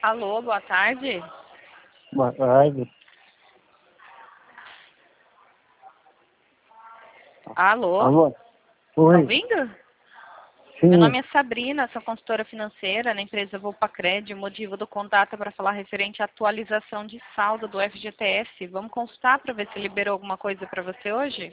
Alô, boa tarde. Boa tarde. Alô, Alô? tá Oi. ouvindo? Meu Sim. nome é Sabrina, sou consultora financeira na empresa Volpacred. O motivo do contato é para falar referente à atualização de saldo do FGTS. Vamos consultar para ver se liberou alguma coisa para você hoje?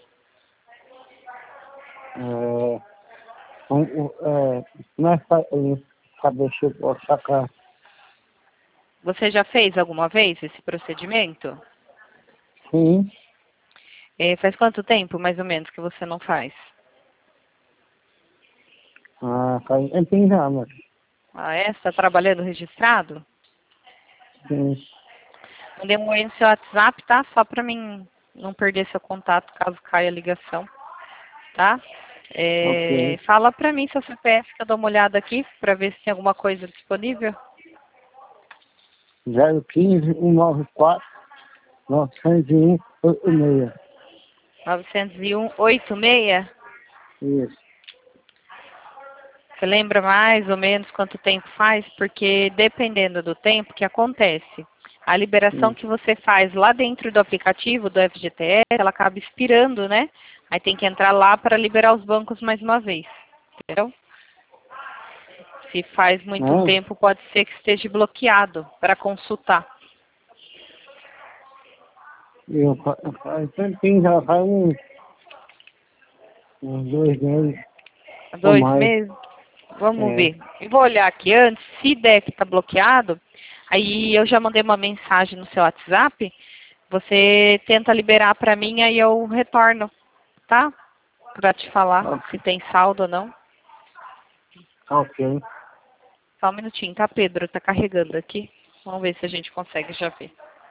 Não é saber se eu posso sacar. Você já fez alguma vez esse procedimento? Sim. Faz quanto tempo, mais ou menos, que você não faz? Faz um tempinho já, mas Ah, é? Você está trabalhando registrado? sim. Mandei um oi no seu WhatsApp, tá? Só para mim não perder seu contato caso caia a ligação, tá? Ok. Fala para mim seu CPF que eu dou uma olhada aqui para ver se tem alguma coisa disponível. 015-194-901-86. 901-86. Isso. Você lembra mais ou menos quanto tempo faz? Porque dependendo do tempo que acontece, a liberação Sim. que você faz lá dentro do aplicativo do FGTS, ela acaba expirando, né? Aí tem que entrar lá para liberar os bancos mais uma vez, entendeu? Se faz muito Não? tempo, pode ser que esteja bloqueado para consultar. Faz um tempinho já, faz uns 2 meses ou 2 mais. meses? Vamos É. ver. Eu vou olhar aqui antes, se der que está bloqueado, aí eu já mandei uma mensagem no seu WhatsApp, você tenta liberar para mim, aí eu retorno, tá? Para te falar se Ok. tem saldo ou não. Ok. Só um minutinho, tá, Pedro? Tá carregando aqui. Vamos ver se a gente consegue já ver.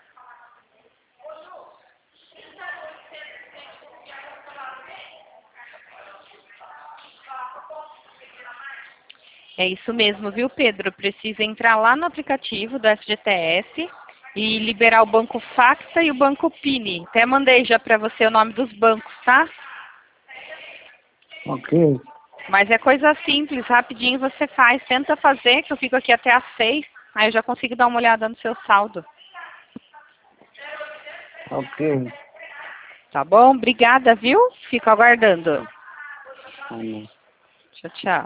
É isso mesmo, viu, Pedro? Precisa entrar lá no aplicativo do FGTS e liberar o banco Facta e o banco Pini. Até mandei já para você o nome dos bancos, tá? Ok. Mas é coisa simples, rapidinho você faz. Tenta fazer, que eu fico aqui até às 6. Aí eu já consigo dar uma olhada no seu saldo. Ok. Tá bom? Obrigada, viu? Fico aguardando. Amém. Tchau, tchau.